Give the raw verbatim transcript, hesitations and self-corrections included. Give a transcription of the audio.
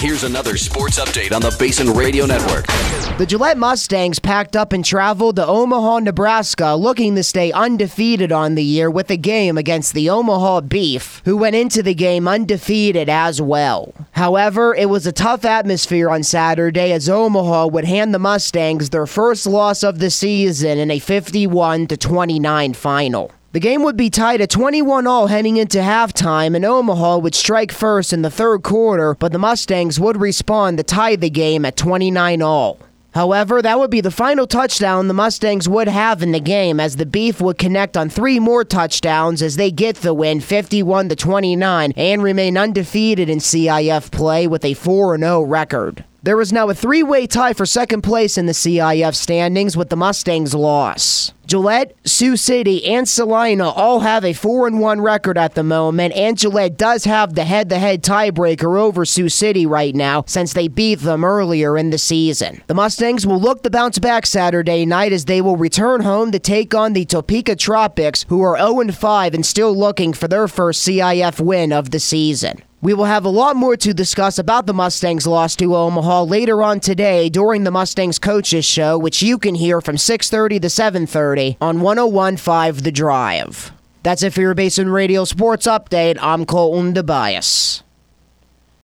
Here's another sports update on the Basin Radio Network. The Gillette Mustangs packed up and traveled to Omaha, Nebraska, looking to stay undefeated on the year with a game against the Omaha Beef, who went into the game undefeated as well. However, it was a tough atmosphere on Saturday as Omaha would hand the Mustangs their first loss of the season in a fifty-one to twenty-nine final. The game would be tied at twenty-one all heading into halftime, and Omaha would strike first in the third quarter, but the Mustangs would respond to tie the game at twenty-nine all. However, that would be the final touchdown the Mustangs would have in the game, as the Beef would connect on three more touchdowns as they get the win fifty-one to twenty-nine and remain undefeated in C I F play with a four and oh record. There is now a three-way tie for second place in the C I F standings with the Mustangs' loss. Gillette, Sioux City, and Salina all have a four and one record at the moment, and Gillette does have the head-to-head tiebreaker over Sioux City right now since they beat them earlier in the season. The Mustangs will look to bounce back Saturday night as they will return home to take on the Topeka Tropics, who are oh and five and still looking for their first C I F win of the season. We will have a lot more to discuss about the Mustangs' loss to Omaha later on today during the Mustangs Coaches Show, which you can hear from six thirty to seven thirty on one oh one point five The Drive. That's it for your Basin Radio Sports Update. I'm Colton DeBias.